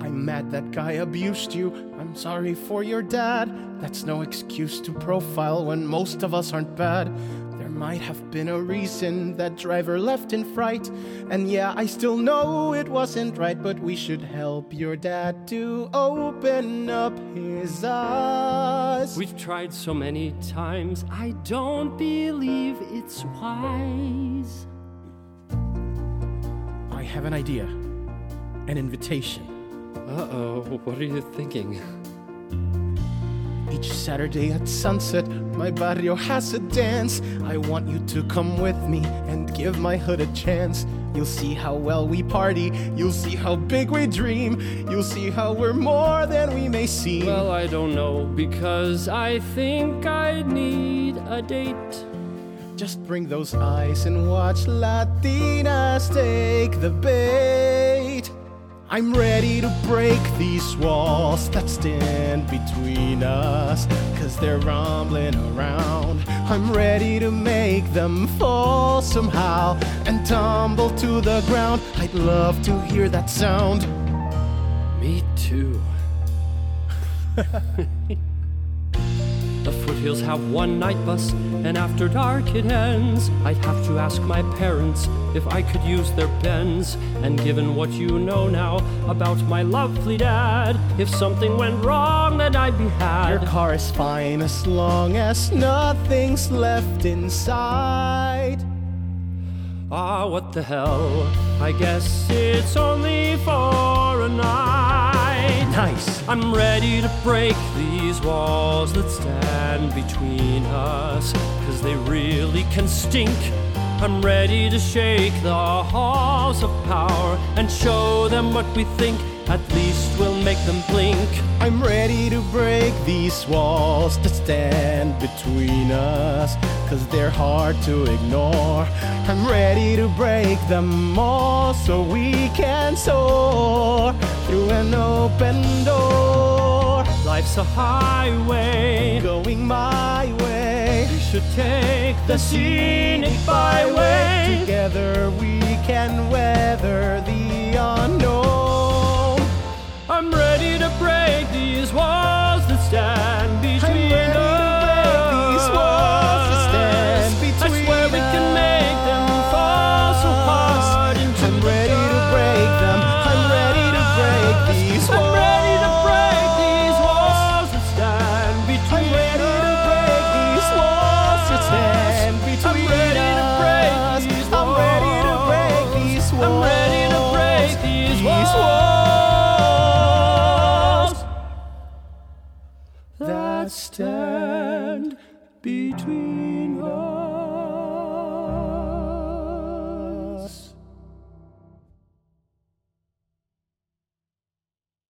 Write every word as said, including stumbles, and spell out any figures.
I'm mad that guy abused you. I'm sorry for your dad. That's no excuse to profile when most of us aren't bad. There might have been a reason that driver left in fright. And yeah, I still know it wasn't right, but we should help your dad to open up his eyes. We've tried so many times, I don't believe it's wise. I have an idea. An invitation. Uh-oh, what are you thinking? Each Saturday at sunset, my barrio has a dance. I want you to come with me and give my hood a chance. You'll see how well we party, you'll see how big we dream, you'll see how we're more than we may seem. Well, I don't know, because I think I need a date. Just bring those eyes and watch Latinas take the bait. I'm ready to break these walls that stand between us, 'cause they're rumbling around. I'm ready to make them fall somehow and tumble to the ground. I'd love to hear that sound. Me too. The foothills have one night bus, and after dark it ends. I'd have to ask my parents if I could use their Benz. And given what you know now about my lovely dad, if something went wrong, then I'd be had. Your car is fine as long as nothing's left inside. Ah, what the hell? I guess it's only for a night. Nice. I'm ready to break these walls that stand between us, 'cause they really can stink. I'm ready to shake the halls of power and show them what we think. At least we'll make them blink. I'm ready to break these walls that stand between us, 'cause they're hard to ignore. I'm ready to break them all so we can soar through an open door. Life's a highway Going my way, we should take the scenic byway. Together we can weather the unknown. I'm ready to break these walls that stand between I'm ready us. to break these walls that stand between I swear we can make them fall so hard into I'm the ready to dirt. break them. I'm ready to break these walls. I'm ready to break these walls that stand between I'm ready to break these walls that stand between I'm ready to break us. these I'm ready to break walls. these walls. I'm ready to break these These walls that stand between